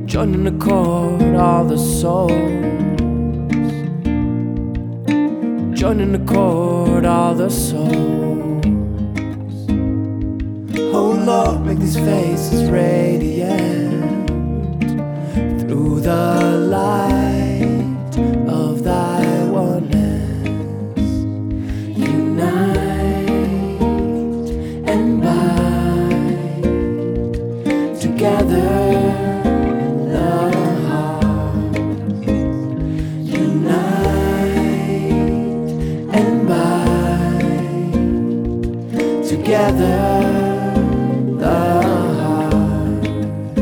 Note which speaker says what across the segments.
Speaker 1: Joining the chord, all the souls. Joining the chord, all the souls. Oh Lord, make these faces radiant through the light of thy oneness. Unite and bind together. Together, the hearts,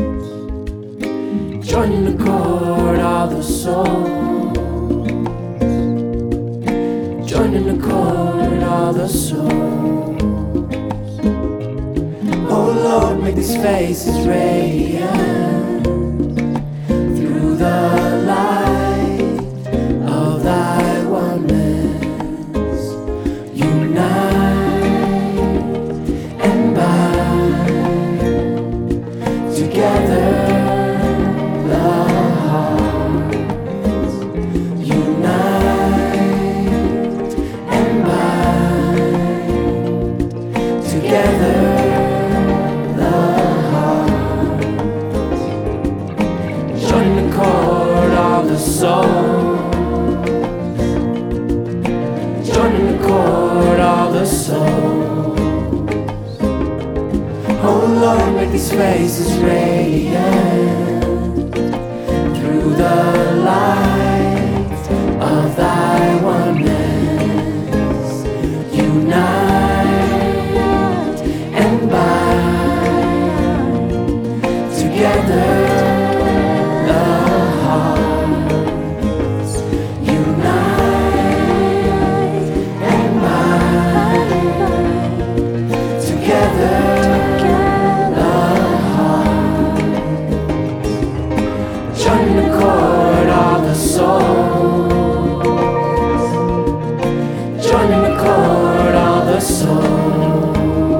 Speaker 1: joining the chord, all the souls. Joining the chord, all the souls. Oh Lord, make these faces radiant through the light of thy oneness. Unite together, the hearts unite and bind together, the hearts joining the chord, all the souls. Joining the chord, all the souls. Oh Lord, make these faces radiant through the light of thy oneness. Unite and bind together, the hearts. Unite and bind together. Joining the chord, all the souls. Joining the chord, all the souls.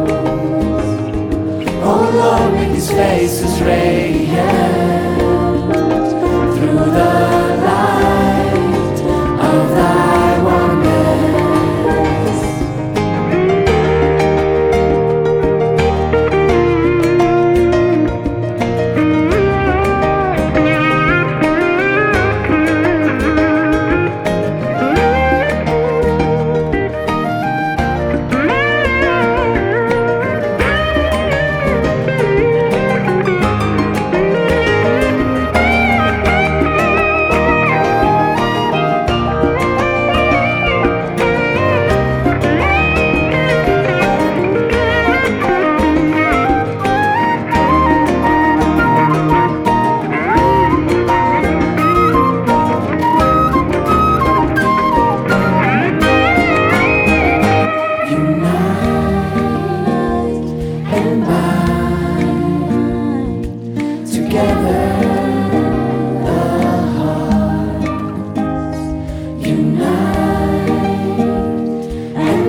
Speaker 1: Oh Lord, make these faces radiant through the light of thy oneness. Together, the hearts unite and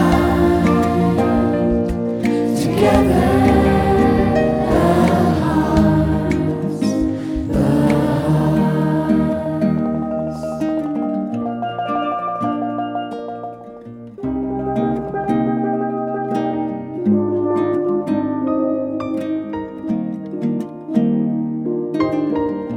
Speaker 1: bind together, the hearts, the hearts.